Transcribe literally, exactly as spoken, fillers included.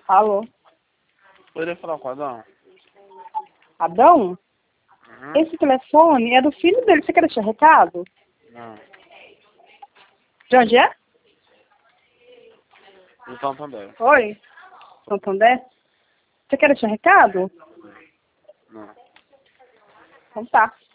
Alô? Poderia falar com o Adão? Adão? Uhum. Esse telefone é do filho dele. Você quer deixar recado? Não. De onde é? Do Santander. Oi? Santander? Você quer deixar recado? Não. Então tá.